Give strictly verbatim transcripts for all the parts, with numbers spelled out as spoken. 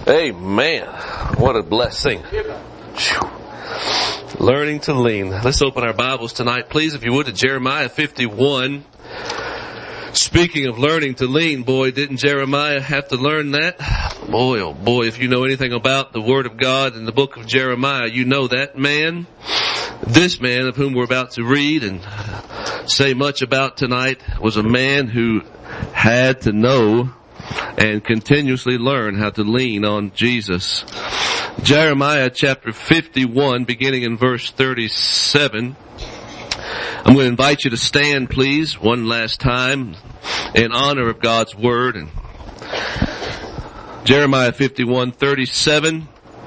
Amen. What a blessing. Whew. Learning to lean. Let's open our Bibles tonight, please, if you would, to Jeremiah fifty-one. Speaking of learning to lean, boy, didn't Jeremiah have to learn that? Boy, oh boy, if you know anything about the Word of God in the book of Jeremiah, you know that man, this man of whom we're about to read and say much about tonight, was a man who had to know and continuously learn how to lean on Jesus. Jeremiah chapter fifty-one, beginning in verse thirty-seven. I'm going to invite you to stand, please, one last time in honor of God's Word. And Jeremiah fifty-one, thirty-seven.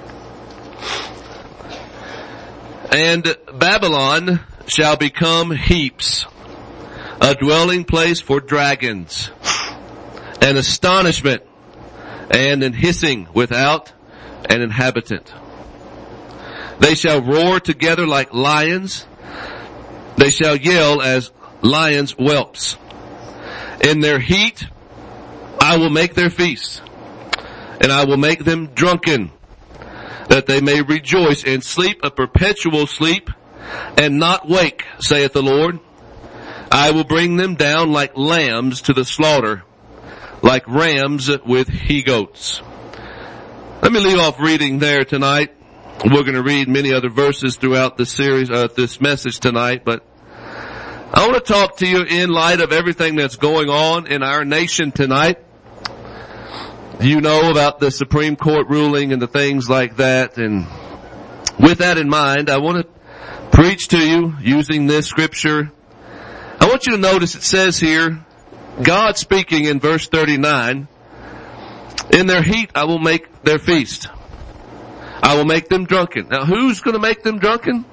And Babylon shall become heaps, a dwelling place for dragons, an astonishment and an hissing without an inhabitant. They shall roar together like lions. They shall yell as lions' whelps. In their heat, I will make their feast, and I will make them drunken, that they may rejoice and sleep a perpetual sleep, and not wake, saith the Lord. I will bring them down like lambs to the slaughter, like rams with he-goats. Let me leave off reading there tonight. We're going to read many other verses throughout this series, uh, this message tonight, but I want to talk to you in light of everything that's going on in our nation tonight. You know about the Supreme Court ruling and the things like that, and with that in mind, I want to preach to you using this scripture. I want you to notice it says here, God speaking in verse thirty-nine, in their heat I will make their feast. I will make them drunken. Now who's going to make them drunken?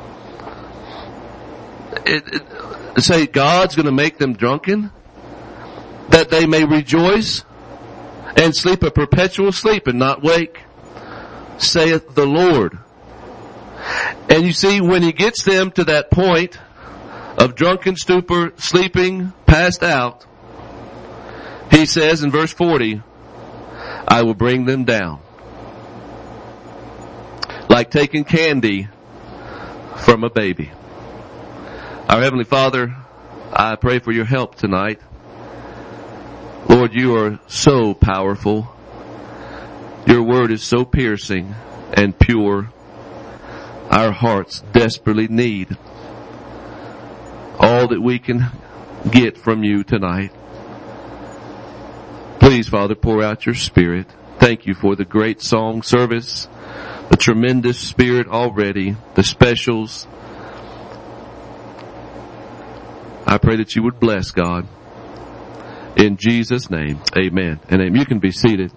It, it, say God's going to make them drunken, that they may rejoice and sleep a perpetual sleep and not wake, saith the Lord. And you see, when he gets them to that point of drunken stupor, sleeping, passed out, he says in verse forty, I will bring them down, like taking candy from a baby. Our Heavenly Father, I pray for your help tonight. Lord, you are so powerful. Your word is so piercing and pure. Our hearts desperately need all that we can get from you tonight. Please, Father, pour out your Spirit. Thank you for the great song service, the tremendous Spirit already, the specials. I pray that you would bless, God. In Jesus' name, amen and amen. You can be seated.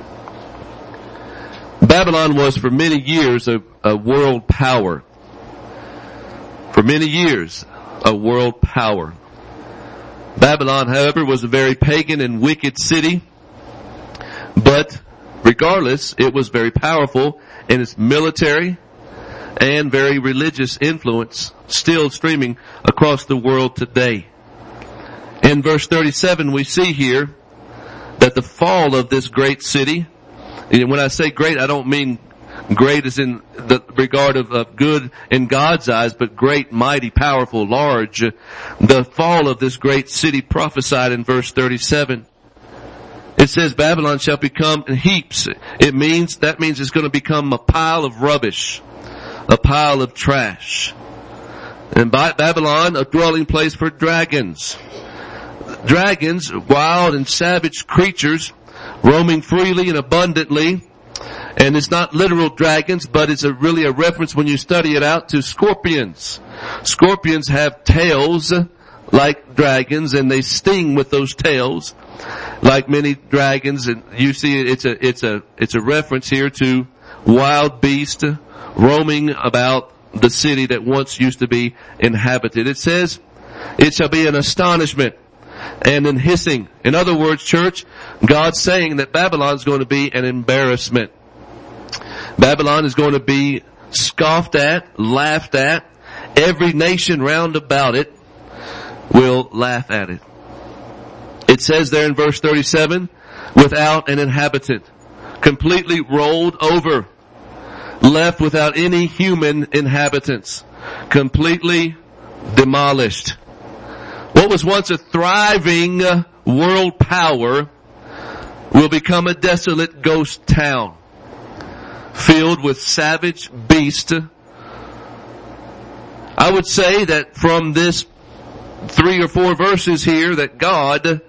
Babylon was for many years a, a world power. For many years, a world power. Babylon, however, was a very pagan and wicked city, but regardless, it was very powerful in its military and very religious influence, still streaming across the world today. In verse thirty-seven, we see here that the fall of this great city, and when I say great, I don't mean great as in the regard of, of good in God's eyes, but great, mighty, powerful, large. The fall of this great city prophesied in verse thirty-seven. It says Babylon shall become heaps. It means, that means it's going to become a pile of rubbish, a pile of trash. And by Babylon, a dwelling place for dragons. Dragons, wild and savage creatures, roaming freely and abundantly. And it's not literal dragons, but it's a really a reference when you study it out to scorpions. Scorpions have tails like dragons, and they sting with those tails like many dragons. And you see it's a, it's a, it's a reference here to wild beasts roaming about the city that once used to be inhabited. It says, it shall be an astonishment and an hissing. In other words, church, God's saying that Babylon is going to be an embarrassment. Babylon is going to be scoffed at, laughed at. Every nation round about it will laugh at it. It says there in verse thirty-seven, without an inhabitant. completely rolled over, left without any human inhabitants, completely demolished. What was once a thriving world power will become a desolate ghost town, filled with savage beasts. I would say that from this three or four verses here that God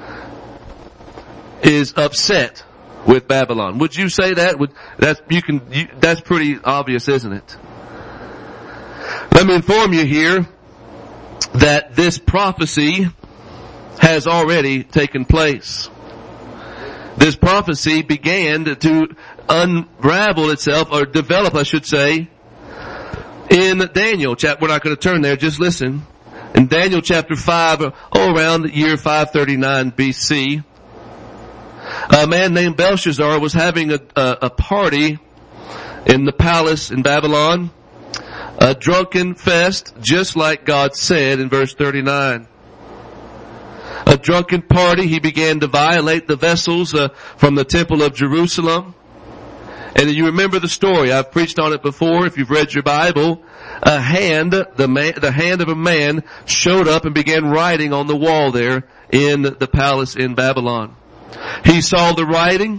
is upset with Babylon. Would you say that? Would, that's, you can, you, that's pretty obvious, isn't it? Let me inform you here that this prophecy has already taken place. This prophecy began to unravel itself, or develop, I should say, in Daniel chapter. We're not going to turn there, just listen. In Daniel chapter five, oh, around the year five thirty-nine B C, a man named Belshazzar was having a, a, a party in the palace in Babylon, a drunken fest, just like God said in verse thirty-nine. A drunken party, he began to violate the vessels uh, from the temple of Jerusalem. And you remember the story. I've preached on it before. If you've read your Bible, a hand, the man, the hand of a man showed up and began writing on the wall there in the palace in Babylon. He saw the writing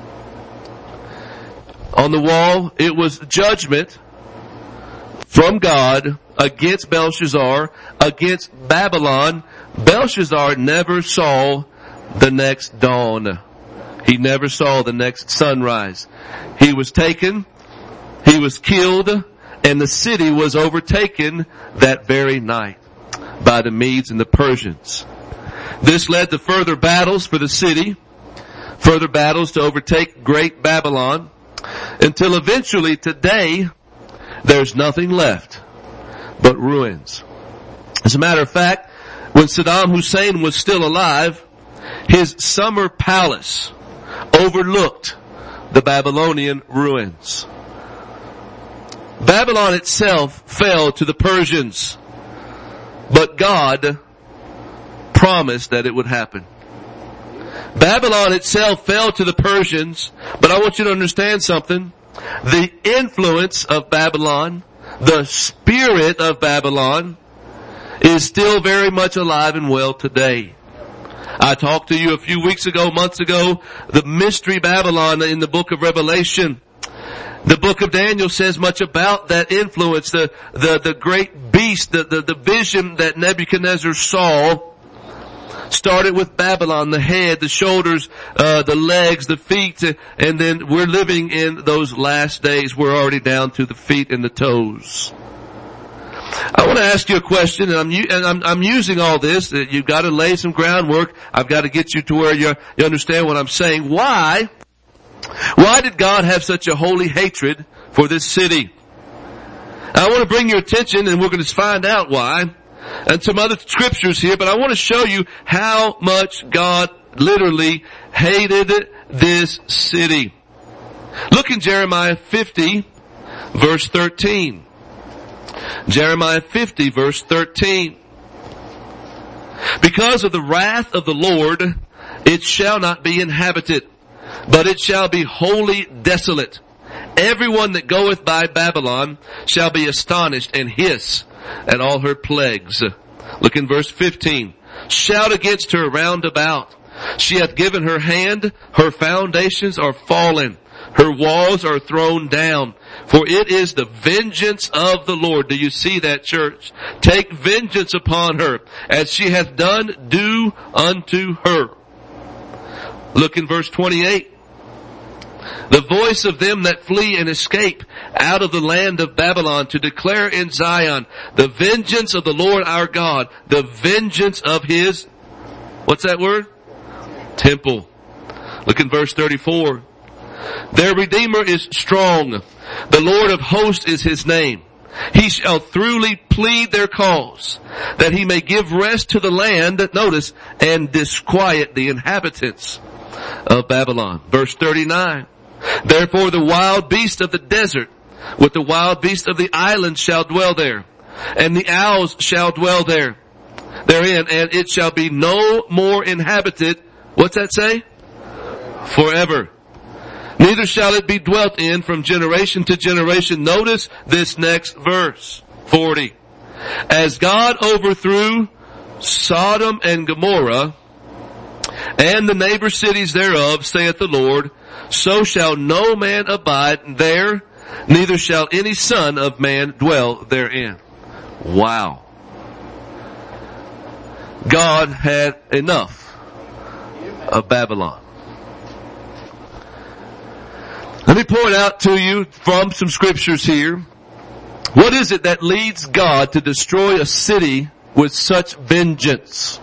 on the wall. It was judgment from God against Belshazzar, against Babylon. Belshazzar never saw the next dawn. He never saw the next sunrise. He was taken, he was killed, and the city was overtaken that very night by the Medes and the Persians. This led to further battles for the city, further battles to overtake great Babylon, until eventually today there's nothing left but ruins. As a matter of fact, when Saddam Hussein was still alive, his summer palace overlooked the Babylonian ruins. Babylon itself fell to the Persians, but God promised that it would happen. Babylon itself fell to the Persians, but I want you to understand something. The influence of Babylon, the spirit of Babylon, is still very much alive and well today. I talked to you a few weeks ago, months ago, the mystery Babylon in the book of Revelation. The book of Daniel says much about that influence, the, the, the great beast, the, the, the vision that Nebuchadnezzar saw started with Babylon, the head, the shoulders, uh, the legs, the feet, and then we're living in those last days. We're already down to the feet and the toes. I want to ask you a question, and I'm, and I'm, I'm using all this. You've got to lay some groundwork. I've got to get you to where you, you understand what I'm saying. Why? Why did God have such a holy hatred for this city? I want to bring your attention, and we're going to find out why, and some other scriptures here, but I want to show you how much God literally hated this city. Look in Jeremiah fifty, verse thirteen. Jeremiah fifty, verse thirteen. Because of the wrath of the Lord, it shall not be inhabited, but it shall be wholly desolate. Everyone that goeth by Babylon shall be astonished and hiss at all her plagues. Look in verse fifteen. Shout against her round about. She hath given her hand, her foundations are fallen, her walls are thrown down. For it is the vengeance of the Lord. Do you see that, church? Take vengeance upon her, as she hath done, do unto her. Look in verse twenty-eight. The voice of them that flee and escape out of the land of Babylon, to declare in Zion the vengeance of the Lord our God, the vengeance of His, what's that word? Temple. Look in verse thirty-four. Their Redeemer is strong. The Lord of hosts is His name. He shall throughly plead their cause, that He may give rest to the land, notice, and disquiet the inhabitants of Babylon. Verse thirty-nine. Therefore the wild beast of the desert with the wild beast of the island shall dwell there, and the owls shall dwell there, therein, and it shall be no more inhabited. What's that say? Forever. neither shall it be dwelt in from generation to generation. Notice this next verse, forty. As God overthrew Sodom and Gomorrah and the neighbor cities thereof, saith the Lord, so shall no man abide there, neither shall any son of man dwell therein. Wow. God had enough of Babylon. Let me point out to you from some scriptures here. What is it that leads God to destroy a city with such vengeance?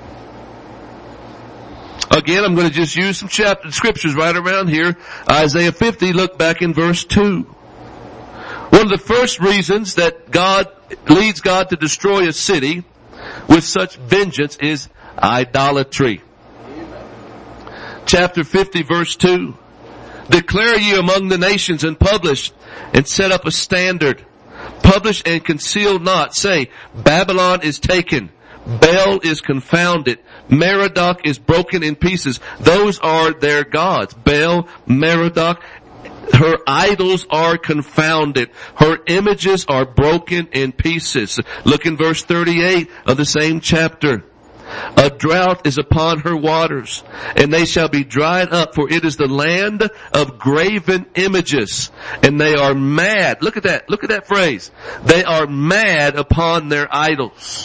Again, I'm going to just use some chapter scriptures right around here. Isaiah fifty, look back in verse two. One of the first reasons that God leads God to destroy a city with such vengeance is idolatry. Chapter fifty, verse two. Declare ye among the nations and publish and set up a standard. Publish and conceal not. Say, Babylon is taken. Bel is confounded. Merodach is broken in pieces. Those are their gods. Bel, Merodach. Her idols are confounded. Her images are broken in pieces. Look in verse thirty-eight of the same chapter. A drought is upon her waters, and they shall be dried up, for it is the land of graven images, and they are mad. Look at that. Look at that phrase. They are mad upon their idols.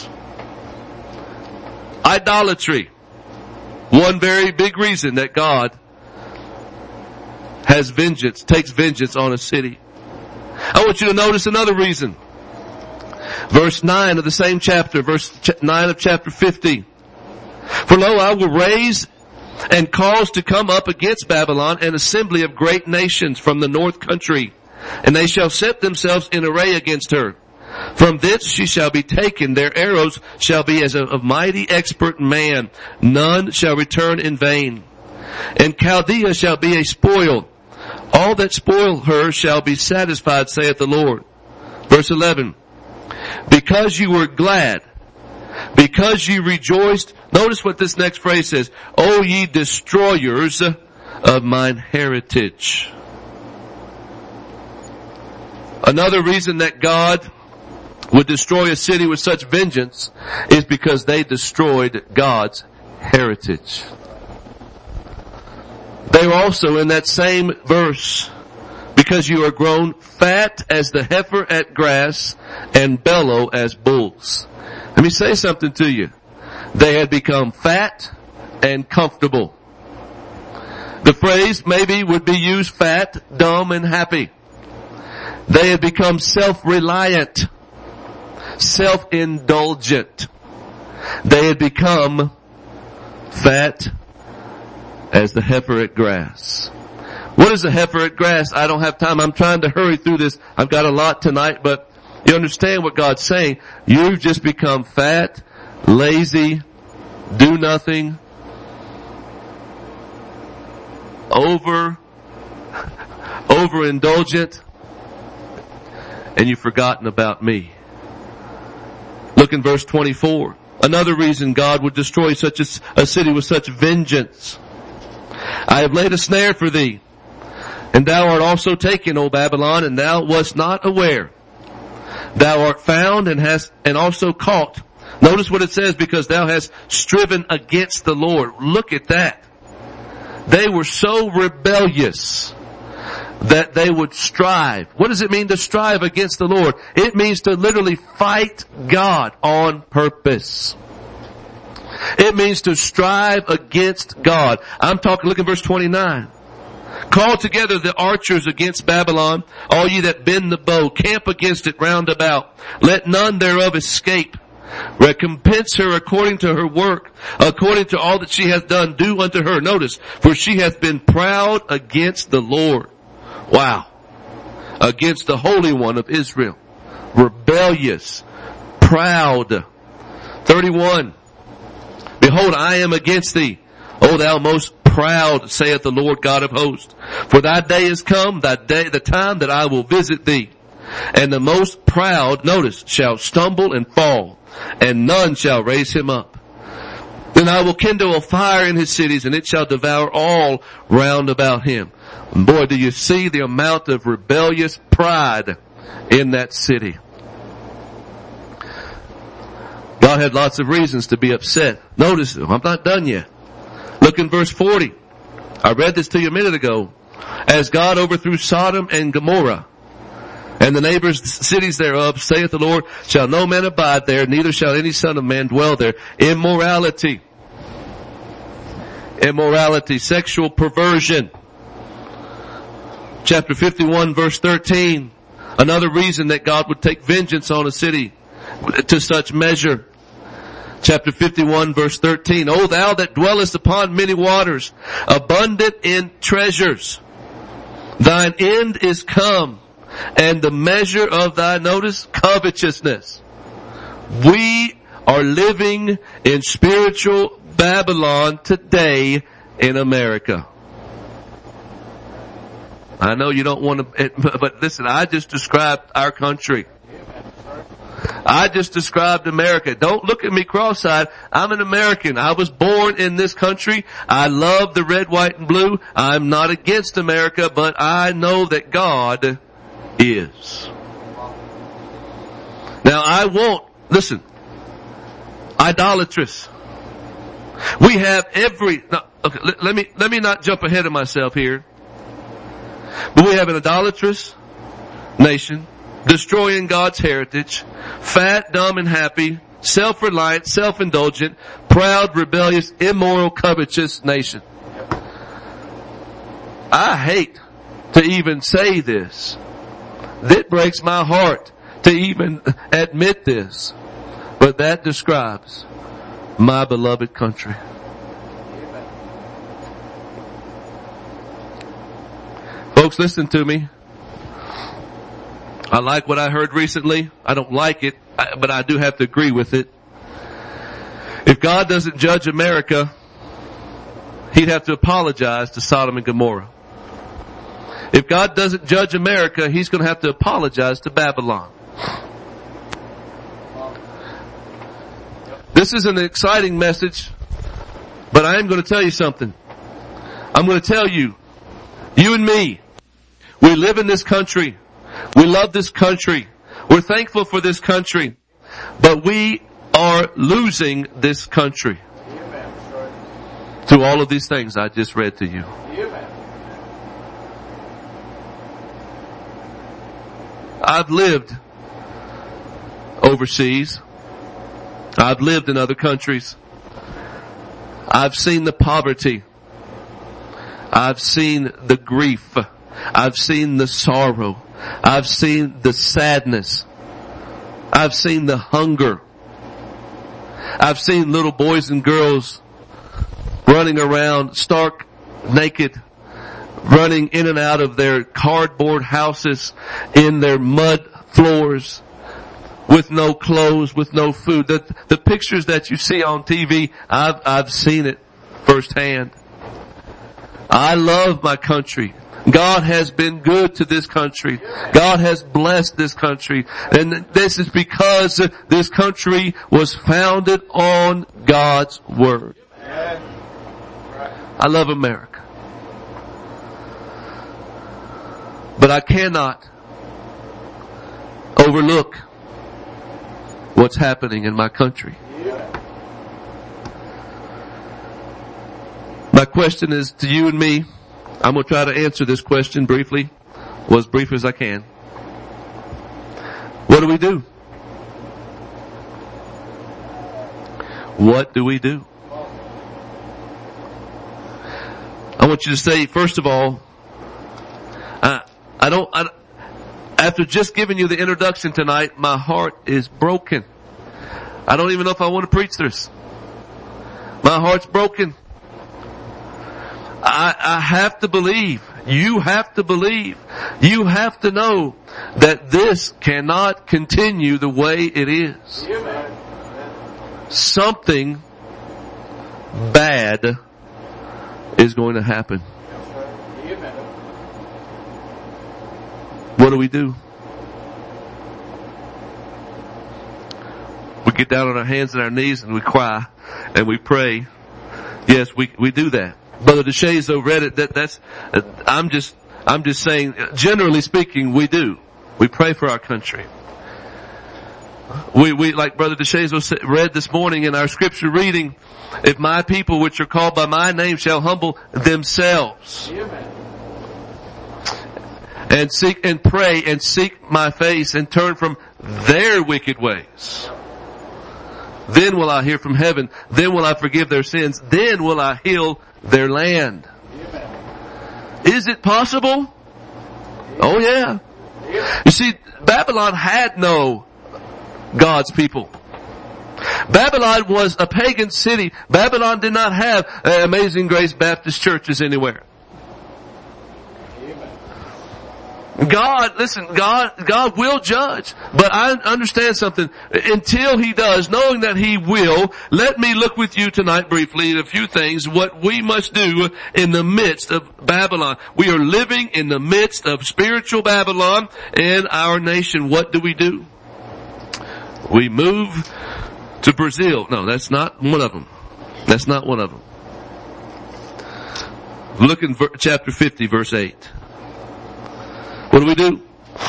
Idolatry. One very big reason that God has vengeance, takes vengeance on a city. I want you to notice another reason. Verse nine of the same chapter, verse nine of chapter fifty. For lo, I will raise and cause to come up against Babylon an assembly of great nations from the north country, and they shall set themselves in array against her. From thence she shall be taken. Their arrows shall be as of a mighty expert man. None shall return in vain. And Chaldea shall be a spoil. All that spoil her shall be satisfied, saith the Lord. Verse eleven. Because you were glad, because you rejoiced. Notice what this next phrase says. O ye destroyers of mine heritage. Another reason that God would destroy a city with such vengeance is because they destroyed God's heritage. They were also in that same verse. Because you are grown fat as the heifer at grass and bellow as bulls. Let me say something to you. They had become fat and comfortable. The phrase maybe would be used fat, dumb, and happy. They had become self-reliant, self-indulgent. They had become fat as the heifer at grass. What is a heifer at grass? I don't have time. I'm trying to hurry through this. I've got a lot tonight, but you understand what God's saying. You've just become fat, lazy, do nothing, over, overindulgent, and you've forgotten about me. Look in verse twenty-four. Another reason God would destroy such a, a city with such vengeance. I have laid a snare for thee, and thou art also taken, O Babylon, and thou wast not aware. Thou art found and hast, and also caught. Notice what it says, because thou hast striven against the Lord. Look at that. They were so rebellious that they would strive. What does it mean to strive against the Lord? It means to literally fight God on purpose. It means to strive against God. I'm talking, look at verse twenty-nine. Call together the archers against Babylon, all ye that bend the bow, camp against it round about. Let none thereof escape. Recompense her according to her work, according to all that she hath done, do unto her. Notice, for she hath been proud against the Lord. Wow. Against the Holy One of Israel. Rebellious. Proud. thirty-one. Behold, I am against thee, O thou most proud, saith the Lord God of hosts. For thy day is come, thy day, the time that I will visit thee. And the most proud, notice, shall stumble and fall, and none shall raise him up. Then I will kindle a fire in his cities, and it shall devour all round about him. Boy, do you see the amount of rebellious pride in that city. God had lots of reasons to be upset. Notice, I'm not done yet. Look in verse forty. I read this to you a minute ago. As God overthrew Sodom and Gomorrah, and the neighbors cities thereof, saith the Lord, shall no man abide there, neither shall any son of man dwell there. Immorality. Immorality, sexual perversion. Chapter fifty-one, verse thirteen. Another reason that God would take vengeance on a city to such measure. Chapter fifty-one, verse thirteen. O thou that dwellest upon many waters, abundant in treasures, thine end is come, and the measure of thy, notice, covetousness. We are living in spiritual Babylon today in America. I know you don't want to, but listen, I just described our country. I just described America. Don't look at me cross-eyed. I'm an American. I was born in this country. I love the red, white, and blue. I'm not against America, but I know that God is. Now I won't, listen, idolatrous. We have every, no, okay, let, let me, let me not jump ahead of myself here. But we have an idolatrous nation, destroying God's heritage, fat, dumb, and happy, self-reliant, self-indulgent, proud, rebellious, immoral, covetous nation. I hate to even say this. It breaks my heart to even admit this. But that describes my beloved country. Folks, listen to me. I like what I heard recently. I don't like it, but I do have to agree with it. If God doesn't judge America, He'd have to apologize to Sodom and Gomorrah. If God doesn't judge America, He's going to have to apologize to Babylon. This is an exciting message, but I am going to tell you something. I'm going to tell you, you and me, we live in this country. We love this country. We're thankful for this country. But we are losing this country through all of these things I just read to you. I've lived overseas. I've lived in other countries. I've seen the poverty. I've seen the grief. I've seen the sorrow. I've seen the sadness. I've seen the hunger. I've seen little boys and girls running around stark naked, running in and out of their cardboard houses, in their mud floors, with no clothes, with no food. The, the pictures that you see on T V, I've, I've seen it firsthand. I love my country. God has been good to this country. God has blessed this country. And this is because this country was founded on God's Word. I love America. But I cannot overlook what's happening in my country. My question is to you and me. I'm going to try to answer this question briefly, well, as brief as I can. What do we do? What do we do? I want you to say, first of all, I, I don't, I, after just giving you the introduction tonight, my heart is broken. I don't even know if I want to preach this. My heart's broken. I, I have to believe, you have to believe, you have to know that this cannot continue the way it is. Something bad is going to happen. What do we do? We get down on our hands and our knees and we cry and we pray. Yes, we, we do that. Brother DeShazo read it. That, that's, I'm just, I'm just saying, generally speaking, we do. We pray for our country. We, we, like Brother DeShazo read this morning in our scripture reading, if my people which are called by my name shall humble themselves. Amen. And seek and pray and seek my face and turn from their wicked ways. Then will I hear from heaven. Then will I forgive their sins. Then will I heal their land. Amen. Is it possible? Amen. Oh yeah. Amen. You see, Babylon had no God's people. Babylon was a pagan city. Babylon did not have uh, Amazing Grace Baptist churches anywhere. God, listen, God, God will judge. But I understand something. Until He does, knowing that He will, let me look with you tonight briefly at a few things, what we must do in the midst of Babylon. We are living in the midst of spiritual Babylon in our nation. What do we do? We move to Brazil. No, that's not one of them. That's not one of them. Look in chapter fifty, verse eight. What do we do?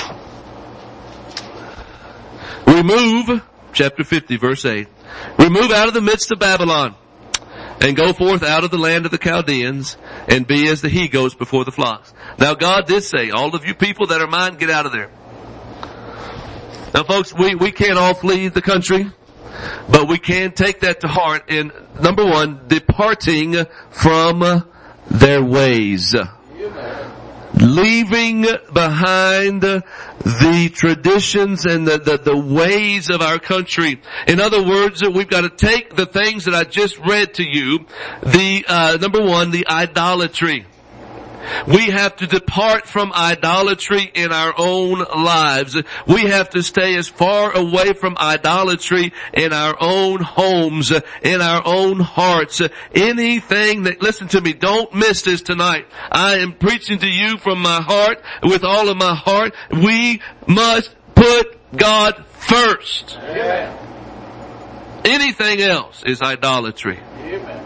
We move, chapter fifty, verse eight. We move out of the midst of Babylon and go forth out of the land of the Chaldeans and be as the he goats before the flocks. Now God did say, all of you people that are mine, get out of there. Now folks, we, we can't all flee the country, but we can take that to heart in, number one, departing from their ways. Leaving behind the traditions and the, the, the ways of our country. In other words, we've got to take the things that I just read to you. The, uh, number one, the idolatry. We have to depart from idolatry in our own lives. We have to stay as far away from idolatry in our own homes, in our own hearts. Anything that, listen to me, don't miss this tonight. I am preaching to you from my heart, with all of my heart. We must put God first. Amen. Anything else is idolatry. Amen.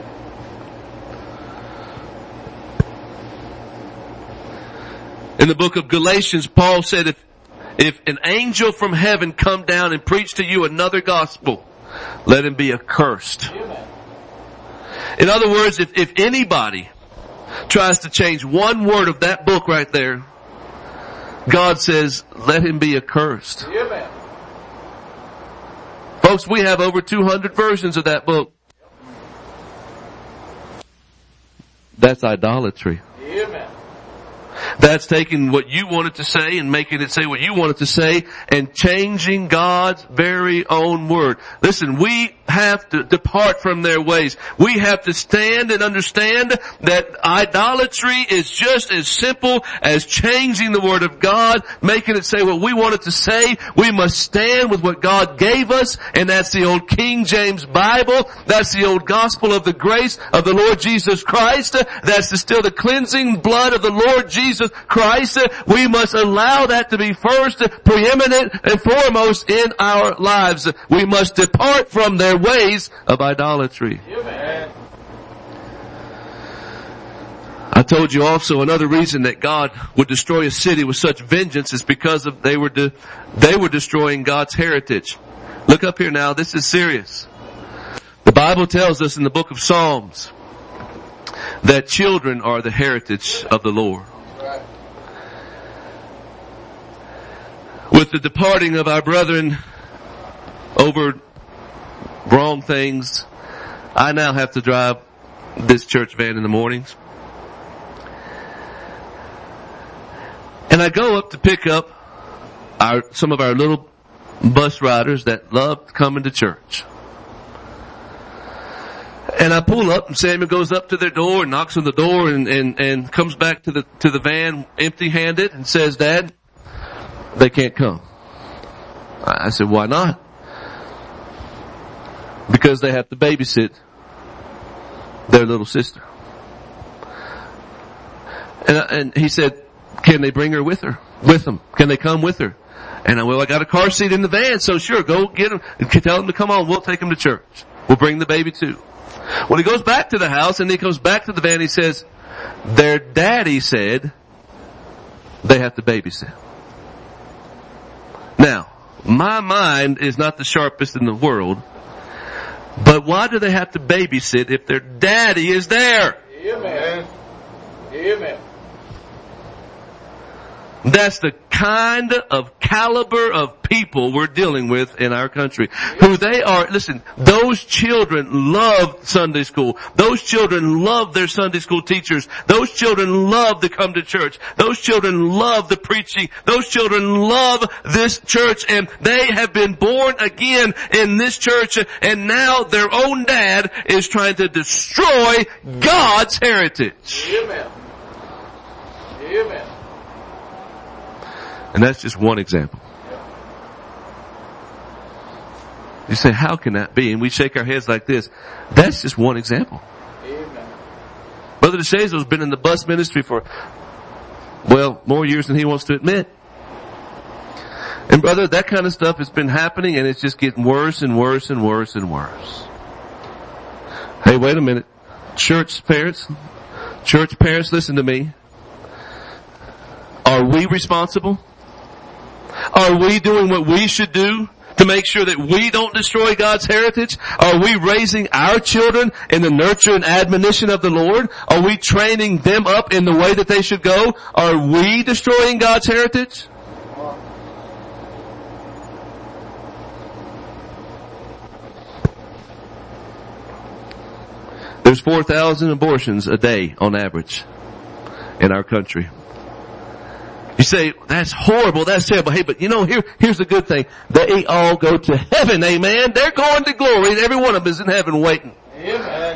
In the book of Galatians, Paul said, if, if an angel from heaven come down and preach to you another gospel, let him be accursed. Amen. In other words, if, if anybody tries to change one word of that book right there, God says, let him be accursed. Amen. Folks, we have over two hundred versions of that book. That's idolatry. Amen. That's taking what you wanted to say and making it say what you wanted to say and changing God's very own word. Listen, we have to depart from their ways. We have to stand and understand that idolatry is just as simple as changing the word of God, making it say what we want it to say. We must stand with what God gave us, and that's the old King James Bible. That's the old gospel of the grace of the Lord Jesus Christ. That's the, still the cleansing blood of the Lord Jesus Christ. We must allow that to be first, preeminent, and foremost in our lives. We must depart from their ways of idolatry. Amen. I told you also another reason that God would destroy a city with such vengeance is because of they were de, they were destroying God's heritage. Look up here now. This is serious. The Bible tells us in the book of Psalms that children are the heritage of the Lord. With the departing of our brethren over wrong things, I now have to drive this church van in the mornings. And I go up to pick up our, some of our little bus riders that love coming to church. And I pull up and Samuel goes up to their door and knocks on the door and, and, and comes back to the, to the van empty handed and says, Dad, they can't come. I said, why not? Because they have to babysit their little sister. And, and he said, can they bring her with her? With them? Can they come with her? And I, well, I got a car seat in the van, so sure, go get them. Tell them to come on. We'll take them to church. We'll bring the baby too. When he goes back to the house and he comes back to the van, he says, their daddy said they have to babysit. Now, my mind is not the sharpest in the world, but why do they have to babysit if their daddy is there? Amen. Amen. That's the kind of caliber of people we're dealing with in our country. Who they are, listen, those children love Sunday school. Those children love their Sunday school teachers. Those children love to come to church. Those children love the preaching. Those children love this church, and they have been born again in this church, and now their own dad is trying to destroy God's heritage. Amen. Amen. And that's just one example. You say, how can that be? And we shake our heads like this. That's just one example. Amen. Brother DeShazo's been in the bus ministry for, well, more years than he wants to admit. And brother, that kind of stuff has been happening, and it's just getting worse and worse and worse and worse. Hey, wait a minute. Church parents, church parents, listen to me. Are we responsible? Are we doing what we should do to make sure that we don't destroy God's heritage? Are we raising our children in the nurture and admonition of the Lord? Are we training them up in the way that they should go? Are we destroying God's heritage? There's four thousand abortions a day on average in our country. You say, that's horrible, that's terrible. Hey, but you know, here, here's the good thing. They all go to heaven, amen. They're going to glory, and every one of them is in heaven waiting. Amen.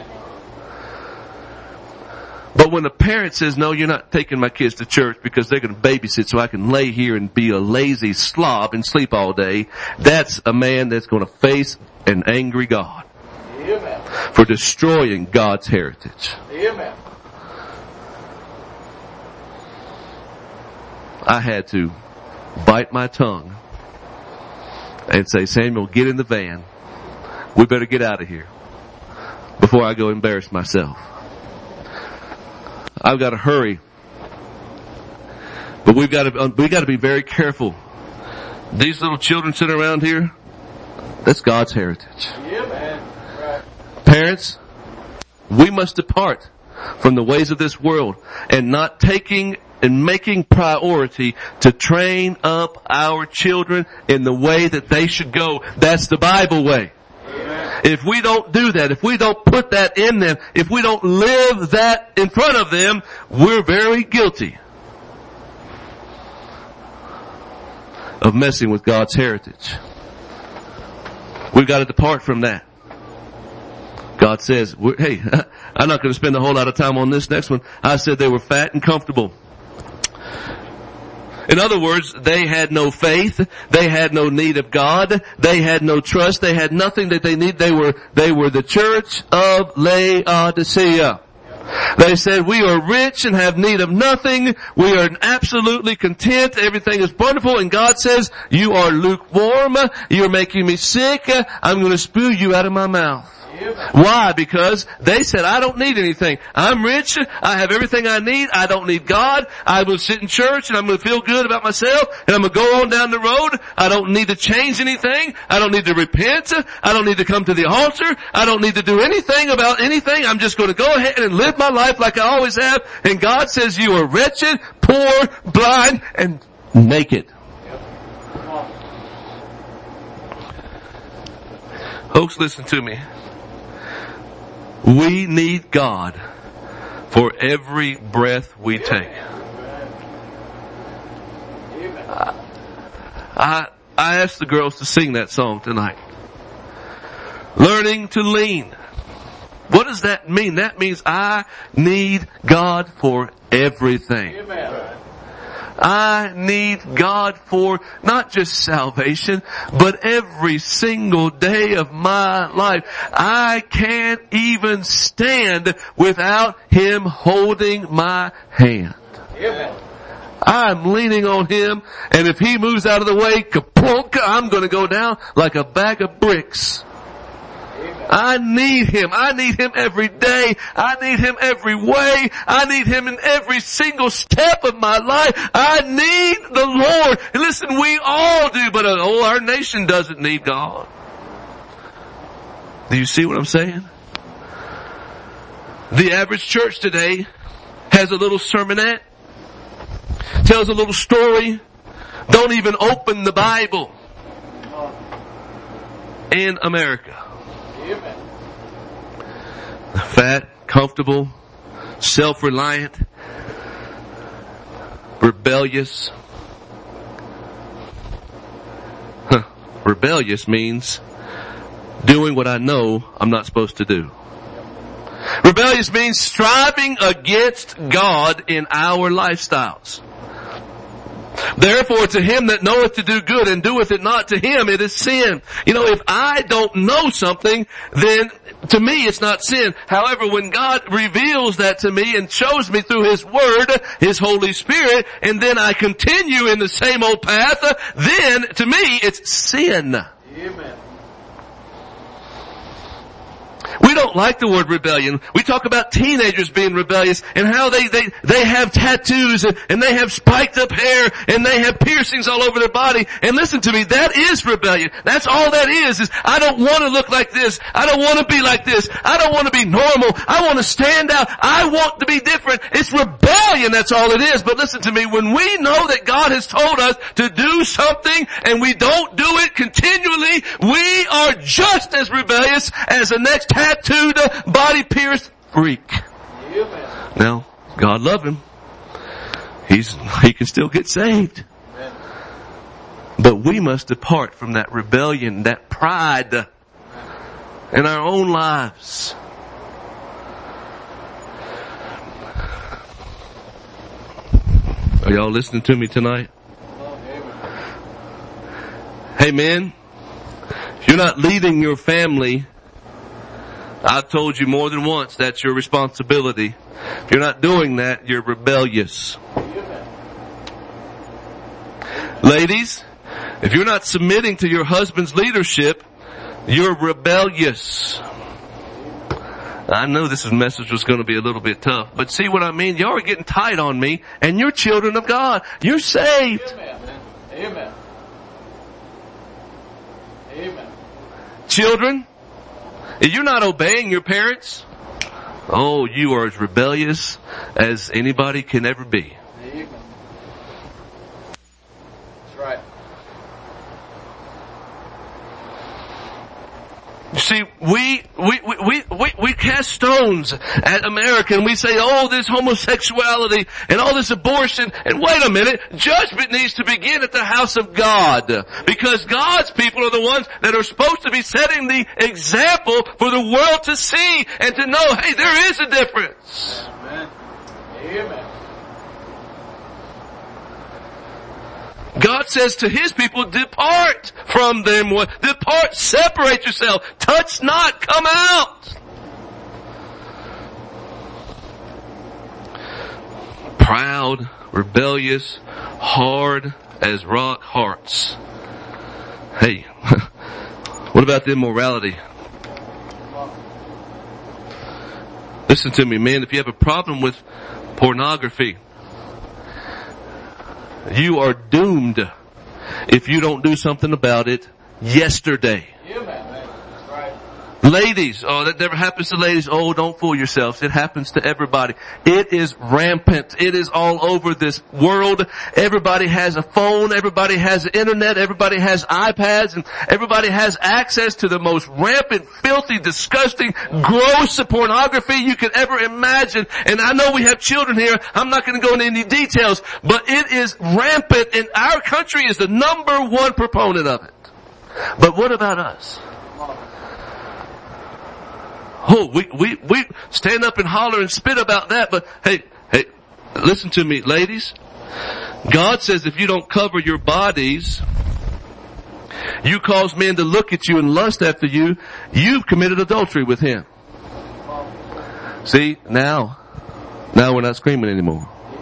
But when a parent says, no, you're not taking my kids to church because they're going to babysit so I can lay here and be a lazy slob and sleep all day, that's a man that's going to face an angry God. Amen. For destroying God's heritage. Amen. I had to bite my tongue and say, Samuel, get in the van. We better get out of here before I go embarrass myself. I've got to hurry. But we've got to, we've got to be very careful. These little children sitting around here, that's God's heritage. Yeah, man. Right. Parents, we must depart from the ways of this world and not taking and making priority to train up our children in the way that they should go. That's the Bible way. Amen. If we don't do that, if we don't put that in them, if we don't live that in front of them, we're very guilty of messing with God's heritage. We've got to depart from that. God says, hey, I'm not going to spend a whole lot of time on this next one. I said they were fat and comfortable. In other words, they had no faith. They had no need of God. They had no trust. They had nothing that they need. They were, they were the church of Laodicea. They said, we are rich and have need of nothing. We are absolutely content. Everything is wonderful. And God says, you are lukewarm. You're making me sick. I'm going to spew you out of my mouth. Why? Because they said, I don't need anything. I'm rich. I have everything I need. I don't need God. I will sit in church and I'm going to feel good about myself and I'm going to go on down the road. I don't need to change anything. I don't need to repent. I don't need to come to the altar. I don't need to do anything about anything. I'm just going to go ahead and live my life like I always have. And God says you are wretched, poor, blind, and naked. Folks, listen to me. We need God for every breath we take. I, I, I asked the girls to sing that song tonight. Learning to lean. What does that mean? That means I need God for everything. Amen. I need God for not just salvation, but every single day of my life. I can't even stand without Him holding my hand. Amen. I'm leaning on Him, and if He moves out of the way, kaplunk, I'm going to go down like a bag of bricks. I need Him. I need Him every day. I need Him every way. I need Him in every single step of my life. I need the Lord. And listen, we all do, but oh, our nation doesn't need God. Do you see what I'm saying? The average church today has a little sermonette, tells a little story, don't even open the Bible in America. Fat, comfortable, self-reliant, rebellious. Huh. Rebellious means doing what I know I'm not supposed to do. Rebellious means striving against God in our lifestyles. Therefore, to him that knoweth to do good and doeth it not, to him it is sin. You know, if I don't know something, then to me it's not sin. However, when God reveals that to me and shows me through His Word, His Holy Spirit, and then I continue in the same old path, then to me it's sin. Amen. We don't like the word rebellion. We talk about teenagers being rebellious and how they, they, they have tattoos and, and they have spiked up hair and they have piercings all over their body. And listen to me, that is rebellion. That's all that is, is I don't want to look like this. I don't want to be like this. I don't want to be normal. I want to stand out. I want to be different. It's rebellion, that's all it is. But listen to me, when we know that God has told us to do something and we don't do it continually, we are just as rebellious as the next tattooed, body pierced freak. Amen. Now, God love him. He's, he can still get saved. Amen. But we must depart from that rebellion, that pride in our own lives. Are y'all listening to me tonight? Hey men, if you're not leading your family, I've told you more than once, that's your responsibility. If you're not doing that, you're rebellious. Ladies, if you're not submitting to your husband's leadership, you're rebellious. I know this message was going to be a little bit tough, but see what I mean? Y'all are getting tight on me, and you're children of God. You're saved. Amen. Amen. Amen. Children, if you're not obeying your parents, oh, you are as rebellious as anybody can ever be. Amen. That's right. You see, we, we, we, we, we, we cast stones at America and we say, oh, this homosexuality and all this abortion. And wait a minute, judgment needs to begin at the house of God. Because God's people are the ones that are supposed to be setting the example for the world to see and to know, hey, there is a difference. Amen. Amen. God says to His people, depart from them. Depart, separate yourself. Touch not, come out. Proud, rebellious, hard as rock hearts. Hey, what about the immorality? Listen to me, man. If you have a problem with pornography, you are doomed if you don't do something about it yesterday. Amen. That's right. Ladies, oh, that never happens to ladies. Oh, don't fool yourselves. It happens to everybody. It is rampant. It is all over this world. Everybody has a phone. Everybody has the internet. Everybody has iPads. And everybody has access to the most rampant, filthy, disgusting, gross pornography you could ever imagine. And I know we have children here. I'm not going to go into any details. But it is rampant. And our country is the number one proponent of it. But what about us? Oh, we, we, we stand up and holler and spit about that, but hey, hey, listen to me, ladies. God says if you don't cover your bodies, you cause men to look at you and lust after you, you've committed adultery with Him. See, now, now we're not screaming anymore.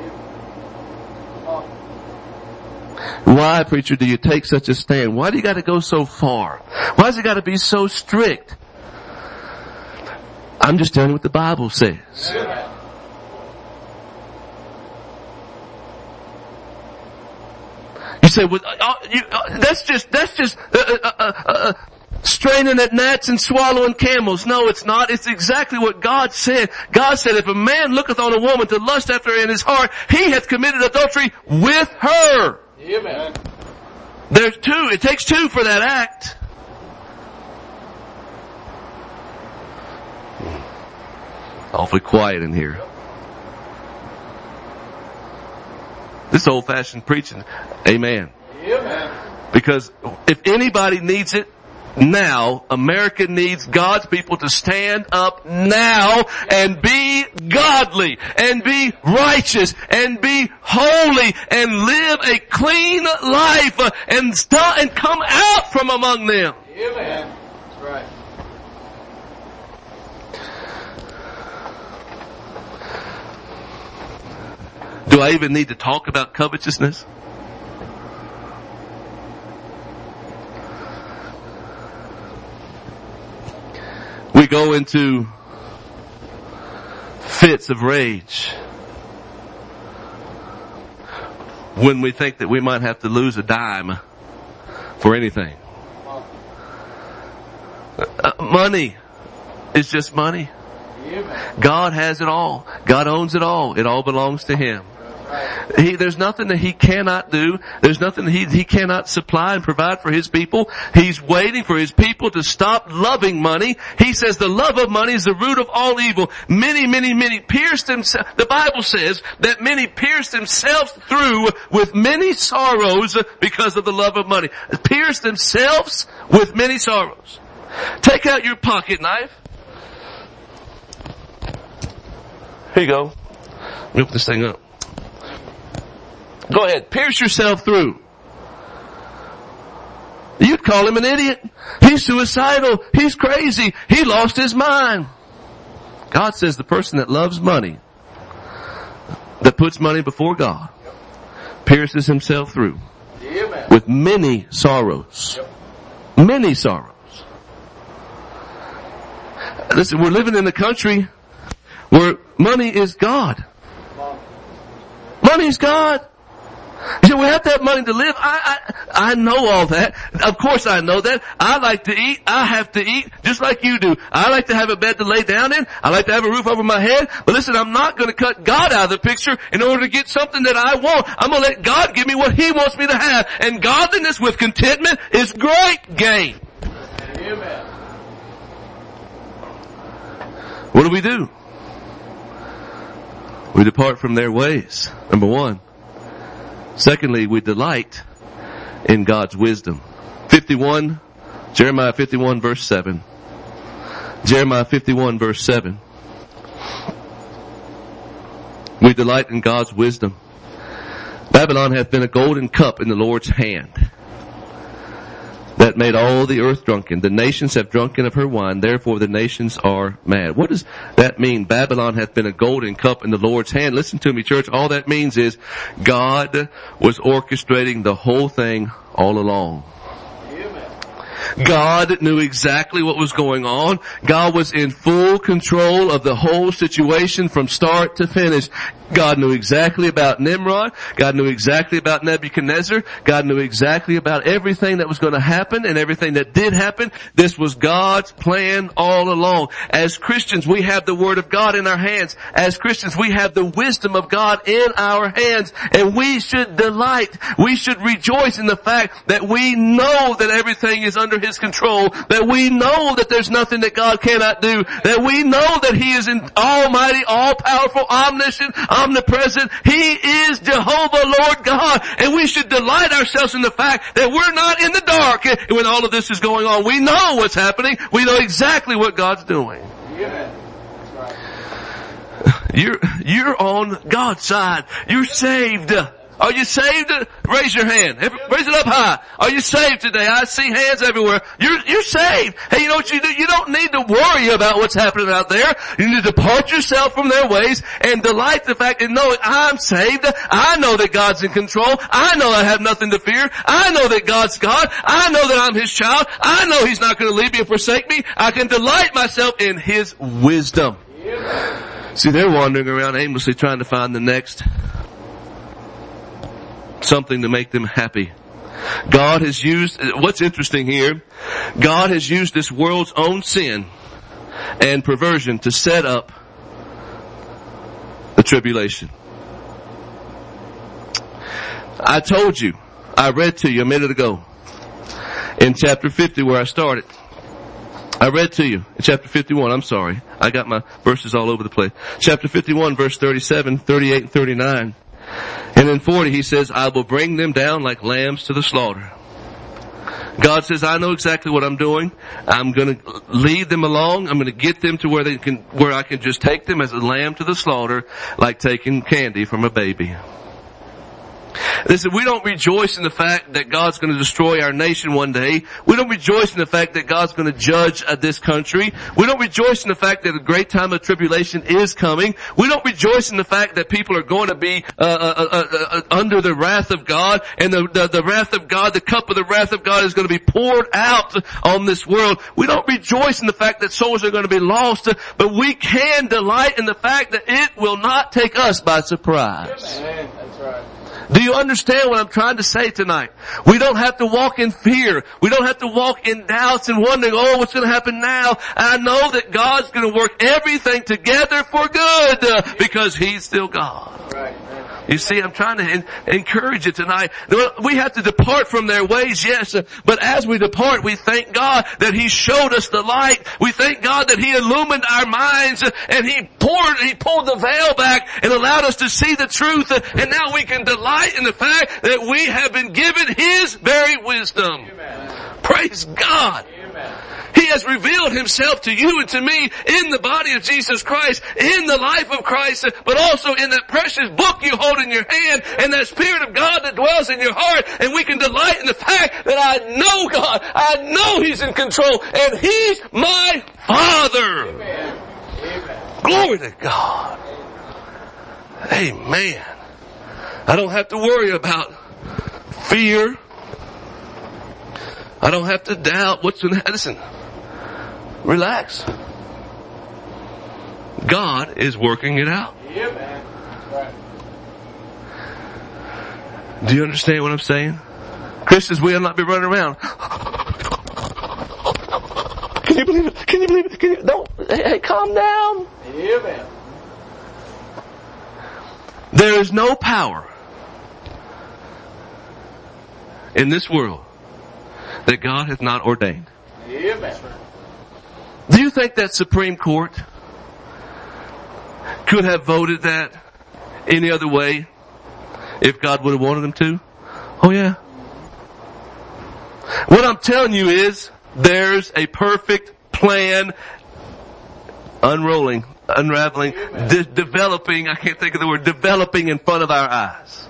Why, preacher, do you take such a stand? Why do you got to go so far? Why does it got to be so strict? I'm just telling you what the Bible says. Amen. You say, well, uh, you, uh, that's just, that's just, uh, uh, uh, uh, straining at gnats and swallowing camels. No, it's not. It's exactly what God said. God said, if a man looketh on a woman to lust after her in his heart, he hath committed adultery with her. Amen. There's two. It takes two for that act. Awfully quiet in here. This old-fashioned preaching. Amen. Amen. Because if anybody needs it now, America needs God's people to stand up now and be godly and be righteous and be holy and live a clean life and start and come out from among them. Amen. That's right. Do I even need to talk about covetousness? We go into fits of rage when we think that we might have to lose a dime for anything. Uh, money is just money. Amen. God has it all. God owns it all. It all belongs to Him. He, there's nothing that He cannot do. There's nothing that he, he cannot supply and provide for His people. He's waiting for His people to stop loving money. He says the love of money is the root of all evil. Many, many, many pierced themselves. The Bible says that many pierced themselves through with many sorrows because of the love of money. Pierced themselves with many sorrows. Take out your pocket knife. Here you go. Let me open this thing up. Go ahead. Pierce yourself through. You'd call him an idiot. He's suicidal. He's crazy. He lost his mind. God says the person that loves money, that puts money before God, pierces himself through Amen. with many sorrows. Many sorrows. Listen, we're living in a country where money is God. Money is God. You say, we have to have money to live. I, I, I know all that. Of course I know that. I like to eat. I have to eat just like you do. I like to have a bed to lay down in. I like to have a roof over my head. But listen, I'm not going to cut God out of the picture in order to get something that I want. I'm going to let God give me what He wants me to have. And godliness with contentment is great gain. Amen. What do we do? We depart from their ways. Number one. Secondly, we delight in God's wisdom. fifty-one, Jeremiah fifty-one verse seven. Jeremiah fifty-one verse seven. We delight in God's wisdom. Babylon hath been a golden cup in the Lord's hand, that made all the earth drunken. The nations have drunken of her wine, therefore the nations are mad. What does that mean? Babylon hath been a golden cup in the Lord's hand. Listen to me, church. All that means is God was orchestrating the whole thing all along. God knew exactly what was going on. God was in full control of the whole situation from start to finish. God knew exactly about Nimrod. God knew exactly about Nebuchadnezzar. God knew exactly about everything that was going to happen and everything that did happen. This was God's plan all along. As Christians, we have the Word of God in our hands. As Christians, we have the wisdom of God in our hands. And we should delight. We should rejoice in the fact that we know that everything is under His control. That we know that there's nothing that God cannot do. That we know that He is in almighty, all-powerful, omniscient, omnipresent. He is Jehovah, Lord God. And we should delight ourselves in the fact that we're not in the dark when all of this is going on. We know what's happening. We know exactly what God's doing. Amen. That's right. You're, you're on God's side. You're saved. That's Are you saved? Raise your hand. Raise it up high. Are you saved today? I see hands everywhere. You're, you're saved. Hey, you know what you do? You don't need to worry about what's happening out there. You need to depart yourself from their ways and delight the fact that knowing I'm saved. I know that God's in control. I know I have nothing to fear. I know that God's God. I know that I'm His child. I know He's not going to leave me or forsake me. I can delight myself in His wisdom. See, they're wandering around aimlessly trying to find the next something to make them happy. God has used, what's interesting here, God has used this world's own sin and perversion to set up the tribulation. I told you, I read to you a minute ago in chapter fifty where I started. I read to you in chapter fifty-one, I'm sorry. I got my verses all over the place. Chapter fifty-one, verse thirty-seven, thirty-eight, and thirty-nine. And in forty he says, I will bring them down like lambs to the slaughter. God says, I know exactly what I'm doing. I'm going to lead them along. I'm going to get them to where they can, where I can just take them as a lamb to the slaughter, like taking candy from a baby. Listen, we don't rejoice in the fact that God's going to destroy our nation one day. We don't rejoice in the fact that God's going to judge uh, this country. We don't rejoice in the fact that a great time of tribulation is coming. We don't rejoice in the fact that people are going to be uh, uh, uh, uh, under the wrath of God, and the, the, the wrath of God, the cup of the wrath of God is going to be poured out on this world. We don't rejoice in the fact that souls are going to be lost, but we can delight in the fact that it will not take us by surprise. Amen. That's right. Do you understand what I'm trying to say tonight? We don't have to walk in fear. We don't have to walk in doubts and wondering, oh, what's going to happen now? I know that God's going to work everything together for good uh, because He's still God. Right. You see, I'm trying to en- encourage you tonight. We have to depart from their ways, yes, but as we depart, we thank God that He showed us the light. We thank God that He illumined our minds and He poured, He pulled the veil back and allowed us to see the truth, and now we can delight in the fact that we have been given His very wisdom. Amen. Praise God. Amen. He has revealed Himself to you and to me in the body of Jesus Christ, in the life of Christ, but also in that precious book you hold in your hand and that Spirit of God that dwells in your heart. And we can delight in the fact that I know God. I know He's in control and He's my Father. Amen. Amen. Glory to God. Amen. I don't have to worry about fear. I don't have to doubt what's going to happen. Listen. Relax. God is working it out. Yeah, man. Right. Do you understand what I'm saying? Christians, we will not be running around. Can you believe it? Can you believe it? Can you? Don't. Hey, hey, calm down. Yeah, man. There is no power in this world that God has not ordained. Yeah, man. Do you think that Supreme Court could have voted that any other way if God would have wanted them to? Oh yeah. What I'm telling you is there's a perfect plan unrolling, unraveling, de- developing, I can't think of the word, developing in front of our eyes.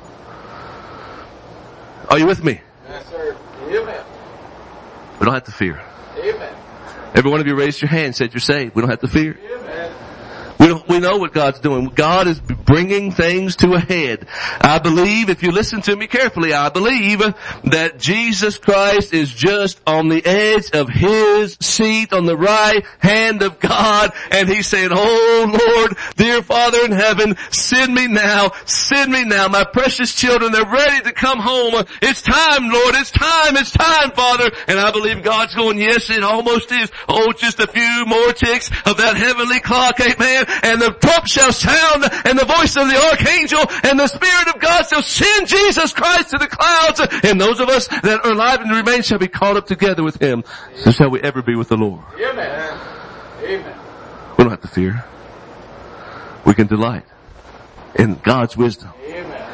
Are you with me? Yes, sir. Yeah, man. We don't have to fear. Amen. Every one of you raised your hand and said you're saved. We don't have to fear. Amen. We don't, we know what God's doing. God is bringing things to a head. I believe, if you listen to me carefully, I believe that Jesus Christ is just on the edge of His seat on the right hand of God, and He's saying, oh Lord, dear Father in heaven, send me now, send me now. My precious children, they're ready to come home. It's time, Lord, it's time, it's time, Father. And I believe God's going, yes, it almost is. Oh, just a few more ticks of that heavenly clock, amen. And the trump shall sound, and the voice of the archangel, and the Spirit of God shall send Jesus Christ to the clouds, and those of us that are alive and remain shall be caught up together with Him. So shall we ever be with the Lord. Amen. Amen. We don't have to fear. We can delight in God's wisdom. Amen.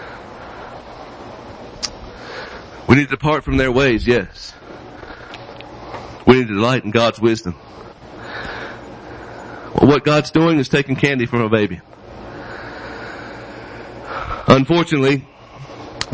We need to depart from their ways, yes. We need to delight in God's wisdom. Well, what God's doing is taking candy from a baby. Unfortunately,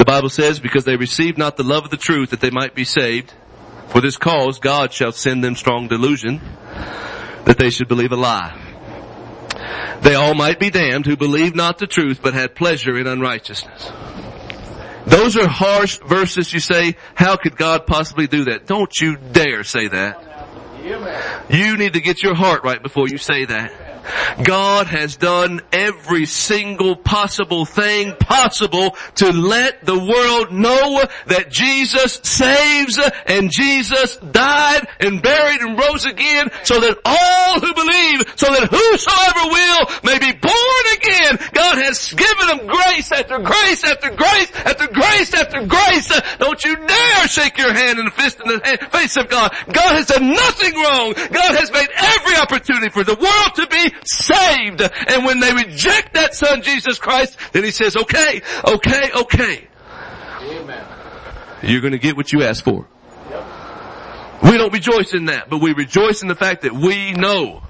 Bible says, because they received not the love of the truth that they might be saved. For this cause God shall send them strong delusion, that they should believe a lie. They all might be damned who believed not the truth, but had pleasure in unrighteousness. Those are harsh verses. You say, how could God possibly do that? Don't you dare say that. You need to get your heart right before you say that. God has done every single possible thing possible to let the world know that Jesus saves and Jesus died and buried and rose again so that all who believe, so that whosoever will may be born again. God has given them grace after grace after grace after grace after grace. Don't you dare shake your hand in the fist in the face of God. God has done nothing wrong. God has made every opportunity for the world to be saved. And when they reject that Son, Jesus Christ, then He says, okay, okay, okay. Amen. You're going to get what you asked for. Yep. We don't rejoice in that, but we rejoice in the fact that we know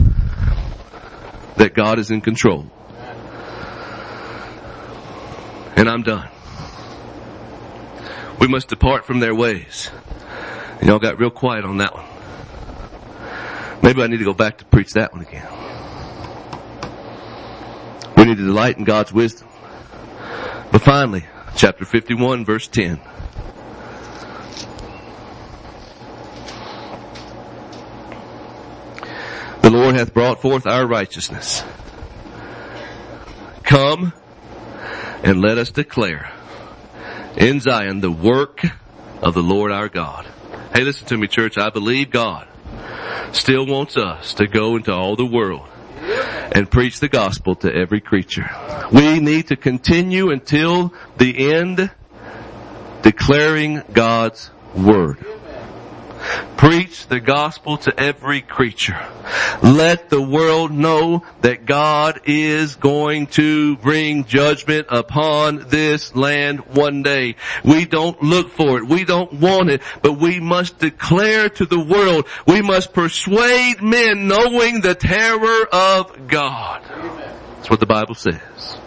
that God is in control. And I'm done. We must depart from their ways. And y'all got real quiet on that one. Maybe I need to go back to preach that one again. We need to delight in God's wisdom. But finally, chapter fifty-one, verse ten. The Lord hath brought forth our righteousness. Come and let us declare in Zion the work of the Lord our God. Hey, listen to me, church. I believe God still wants us to go into all the world and preach the gospel to every creature. We need to continue until the end declaring God's word. Preach the gospel to every creature. Let the world know that God is going to bring judgment upon this land one day. We don't look for it. We don't want it. But we must declare to the world. We must persuade men knowing the terror of God. That's what the Bible says.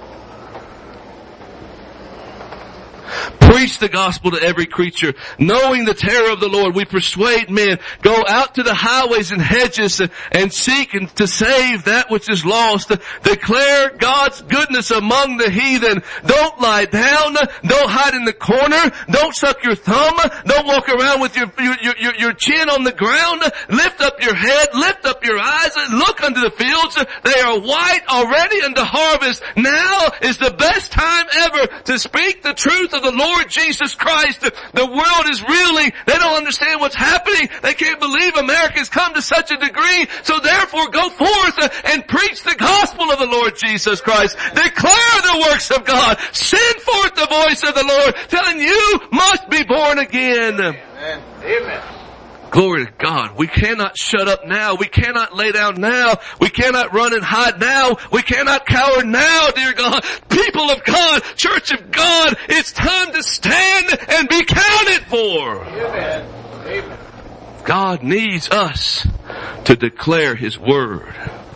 Preach the gospel to every creature. Knowing the terror of the Lord, we persuade men. Go out to the highways and hedges and seek and to save that which is lost. Declare God's goodness among the heathen. Don't lie down. Don't hide in the corner. Don't suck your thumb. Don't walk around with your, your, your, your chin on the ground. Lift up your head. Lift up your eyes. Look unto the fields. They are white already unto harvest. Now is the best time ever to speak the truth of the Lord Jesus Christ. The world is reeling. They don't understand what's happening. They can't believe America's come to such a degree. So therefore go forth and preach the gospel of the Lord Jesus Christ. Declare the works of God. Send forth the voice of the Lord telling you must be born again. Amen. Amen. Glory to God. We cannot shut up now. We cannot lay down now. We cannot run and hide now. We cannot cower now, dear God. People of God, church of God, it's time to stand and be counted for. Amen. Amen. God needs us to declare His word.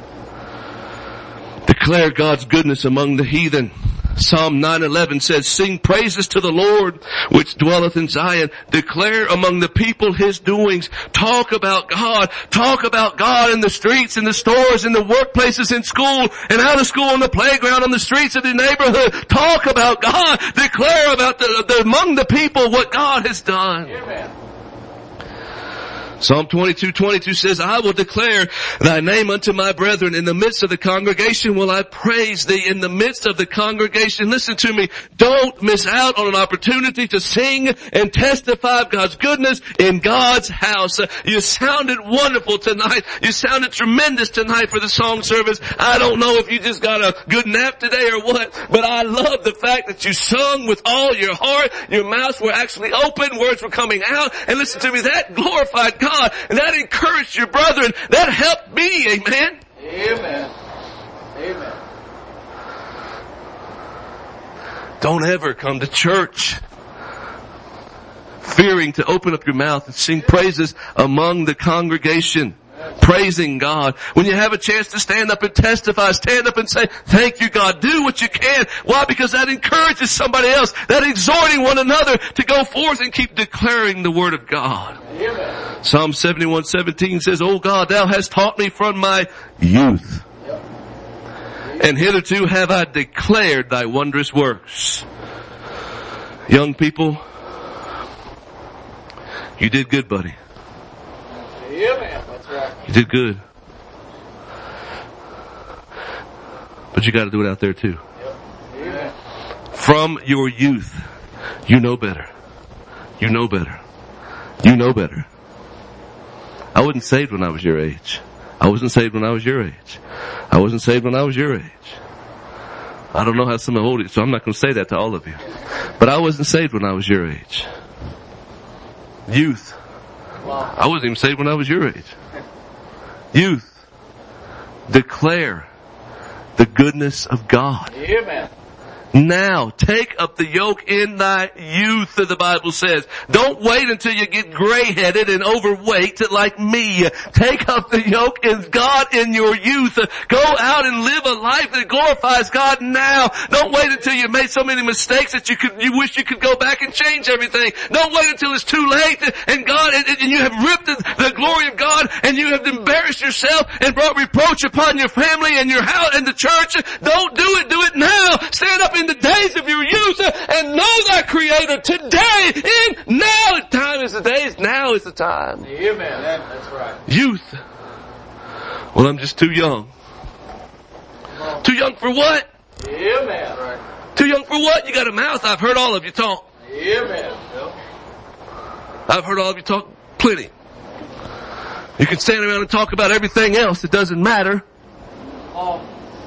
Declare God's goodness among the heathen. Psalm nine eleven says, sing praises to the Lord, which dwelleth in Zion. Declare among the people His doings. Talk about God. Talk about God in the streets, in the stores, in the workplaces, in school, and out of school, on the playground, on the streets of the neighborhood. Talk about God. Declare about the, the among the people what God has done. Amen. Psalm twenty-two twenty-two says, I will declare thy name unto my brethren. In the midst of the congregation will I praise thee. In the midst of the congregation, listen to me. Don't miss out on an opportunity to sing and testify of God's goodness in God's house. You sounded wonderful tonight. You sounded tremendous tonight for the song service. I don't know if you just got a good nap today or what, but I love the fact that you sung with all your heart. Your mouths were actually open. Words were coming out. And listen to me, that glorified God. And that encouraged your brethren. That helped me. Amen. Amen. Amen. Don't ever come to church fearing to open up your mouth and sing praises among the congregation. praising God. When you have a chance to stand up and testify, stand up and say, thank you, God. Do what you can. Why? Because that encourages somebody else. That exhorting one another to go forth and keep declaring the word of God. Amen. Psalm seventy-one seventeen says, O God, thou hast taught me from my youth. Yep. And hitherto have I declared thy wondrous works. Young people, you did good, buddy. Yeah, man. That's right. You did good. But you got to do it out there too. Yep. Yeah. From your youth, you know better. You know better. You know better. I wasn't saved when I was your age. I wasn't saved when I was your age. I wasn't saved when I was your age. I don't know how some hold it, so I'm not going to say that to all of you. But I wasn't saved when I was your age. Youth. I wasn't even saved when I was your age. Youth. Declare the goodness of God. Amen. Now, take up the yoke in thy youth, the Bible says. Don't wait until you get gray-headed and overweight like me. Take up the yoke in God in your youth. Go out and live a life that glorifies God now. Don't wait until you made so many mistakes that you could, you wish you could go back and change everything. Don't wait until it's too late and God, and, and you have ripped the, the glory of God and you have embarrassed yourself and brought reproach upon your family and your house and the church. Don't do it. Do it now. Stand up in the days of your youth and know thy Creator today. In now, time is the days. Now is the time. Amen. That's right. Youth. Well, I'm just too young. Too young for what? Amen. Right. Too young for what? You got a mouth. I've heard all of you talk. Amen. I've heard all of you talk plenty. You can stand around and talk about everything else. It doesn't matter. Oh.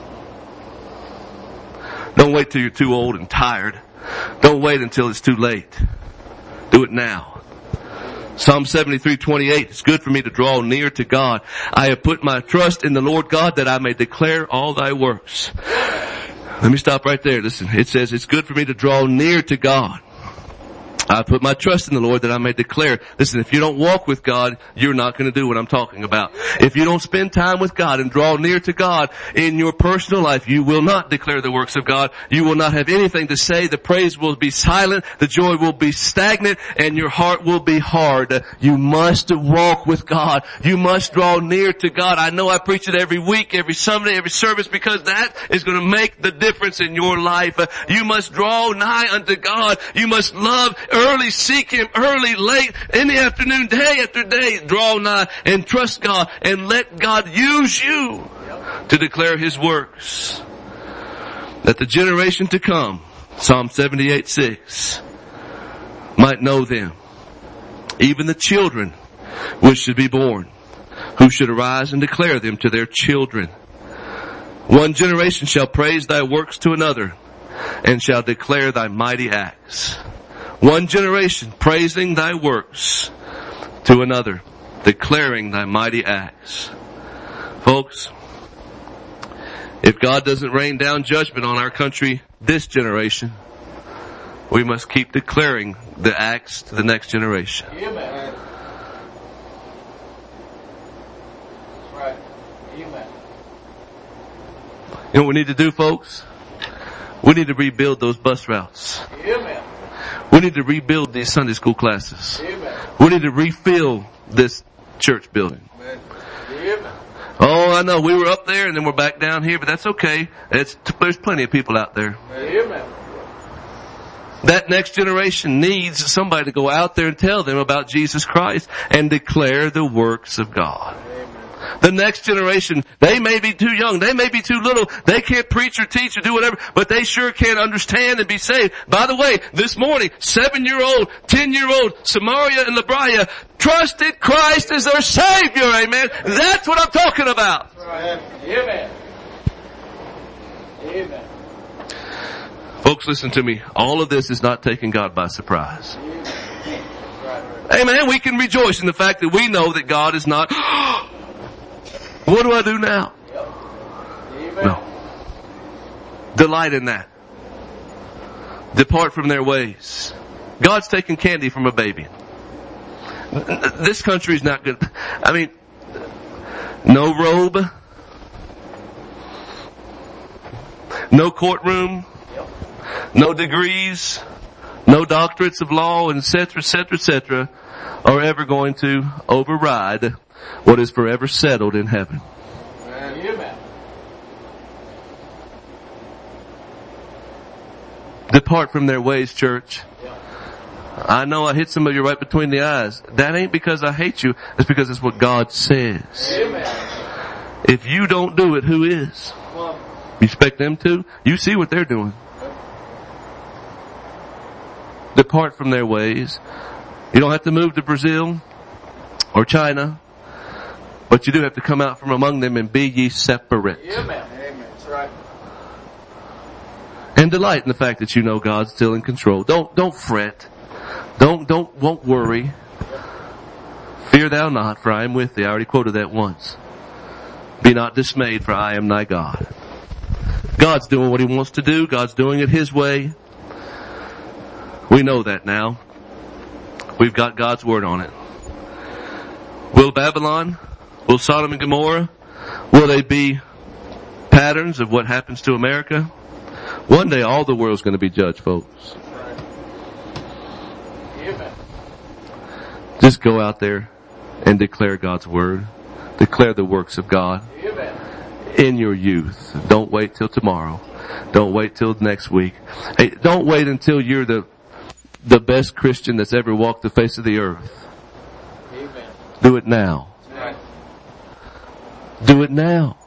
Don't wait till you're too old and tired. Don't wait until it's too late. Do it now. Psalm seventy-three twenty-eight. It's good for me to draw near to God. I have put my trust in the Lord God that I may declare all thy works. Let me stop right there. Listen, it says it's good for me to draw near to God. I put my trust in the Lord that I may declare. Listen, if you don't walk with God, you're not going to do what I'm talking about. If you don't spend time with God and draw near to God in your personal life, you will not declare the works of God. You will not have anything to say. The praise will be silent. The joy will be stagnant and your heart will be hard. You must walk with God. You must draw near to God. I know I preach it every week, every Sunday, every service because that is going to make the difference in your life. You must draw nigh unto God. You must love early, seek Him early, late, in the afternoon, day after day. Draw nigh and trust God and let God use you to declare His works. That the generation to come, Psalm seventy-eight six, might know them. Even the children which should be born, who should arise and declare them to their children. One generation shall praise thy works to another and shall declare thy mighty acts. One generation praising thy works to another, declaring thy mighty acts. Folks, if God doesn't rain down judgment on our country this generation, we must keep declaring the acts to the next generation. Amen. Right. Amen. You know what we need to do, folks? We need to rebuild those bus routes. Amen. We need to rebuild these Sunday school classes. Amen. We need to refill this church building. Amen. Oh, I know. We were up there and then we're back down here, but that's okay. It's, there's plenty of people out there. Amen. That next generation needs somebody to go out there and tell them about Jesus Christ and declare the works of God. The next generation, they may be too young, they may be too little, they can't preach or teach or do whatever, but they sure can understand and be saved. By the way, this morning, seven-year-old, ten-year-old Samaria and Libriah trusted Christ as their Savior, amen. That's what I'm talking about. Amen. Amen. Folks, listen to me. All of this is not taking God by surprise. Amen. We can rejoice in the fact that we know that God is not... What do I do now? Yep. No. Delight in that. Depart from their ways. God's taking candy from a baby. This country is not good. I mean, No robe. No courtroom. No degrees. No doctorates of law, et cetera, et cetera, et cetera, are ever going to override what is forever settled in heaven. Amen. Depart from their ways, church. I know I hit some of you right between the eyes. That ain't because I hate you. It's because it's what God says. Amen. If you don't do it, who is? You expect them to? You see what they're doing. Depart from their ways. You don't have to move to Brazil or China, but you do have to come out from among them and be ye separate. Amen. Amen. That's right. And delight in the fact that you know God's still in control. Don't, don't fret. Don't, don't, won't worry. Fear thou not, for I am with thee. I already quoted that once. Be not dismayed, for I am thy God. God's doing what He wants to do. God's doing it His way. We know that now. We've got God's Word on it. Will Babylon, will Sodom and Gomorrah, will they be patterns of what happens to America? One day all the world's going to be judged, folks. Amen. Just go out there and declare God's Word. Declare the works of God. Amen. In your youth. Don't wait till tomorrow. Don't wait till next week. Hey, don't wait until you're the the best Christian that's ever walked the face of the earth. Amen. Do it now. Right. Do it now.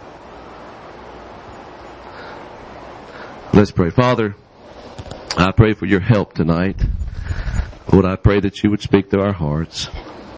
Let's pray. Father, I pray for your help tonight. Lord, I pray that you would speak to our hearts.